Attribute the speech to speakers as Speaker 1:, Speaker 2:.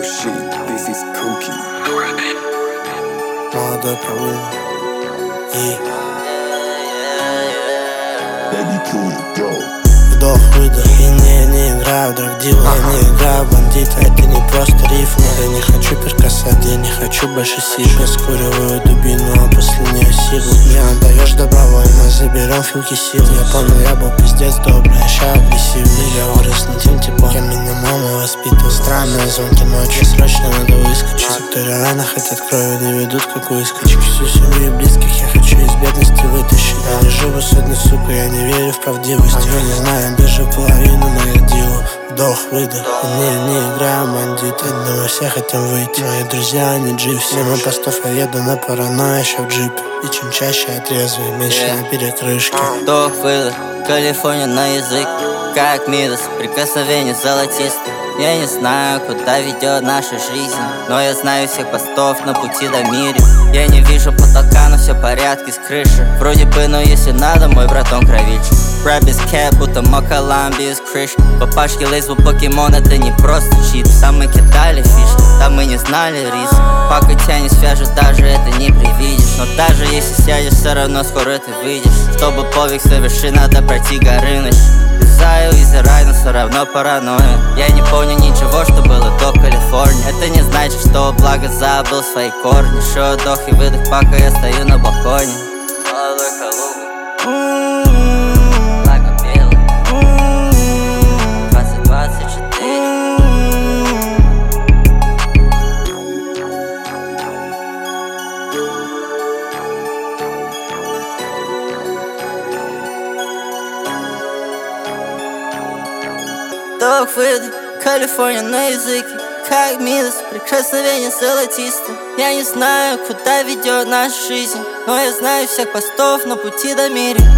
Speaker 1: shit, this is Cookie.
Speaker 2: Молодой Каул. Вдох-выдох. И не играю в драгдила, я не играю в бандита. Это не просто рифма. Я не хочу перкасать, я не хочу больше сил. Я скуриваю дубину, а после нее силу. Не отдаешь добровольно, заберем филки сил. Я помню, я был пиздец добрый, а ща агрессивный. Я вырос на тем типа, я меня мама воспитывала. Странные звонки ночью, срочно надо выскочить. Которые рано хотят крови, не ведут как выскочек. Всю семью и близких я хочу из бедности вытащить. Я не живу сегодня, сука, я не верю в правдивость. Я не знаю, даже половину моих дел. Вдох-выдох. Не играю в бандита, но мы все хотим выйти. Мои друзья, они джипси. Мимо постов я еду на паранойю, еще в джипе. И чем чаще я трезвый, меньше на перекрышке.
Speaker 3: Вдох-выдох, Калифорния на язык, как Мидас, прикосновение золотистое. Я не знаю, куда ведет наша жизнь, но я знаю всех постов на пути до мира. Я не вижу потолка, но все в порядке с крыши. Вроде бы, но если надо, мой братон кровичь. Рэп без кэп, будто Макалам без крыш. Папашки лейзбу покемон, это не просто чит. Там мы кидали фишки, там мы не знали риск. Пока тебя не свяжет, даже это не привидишь. Но даже если сядешь, все равно скоро ты выйдешь. Чтобы подвиг совершить, надо пройти горыныч. Вязаю из рай, но все равно паранойя. Я не помню ничего, что было до Калифорнии. Это не значит, что благо забыл свои корни. Шо вдох и выдох, пока я стою на балконе. Молодой Калуга, благо белый, 2024. Вдох-выдох, Калифорния на языке, как Мидас, прикосновение золотистое. Я не знаю, куда ведет наша жизнь, но я знаю всех постов на пути до мира.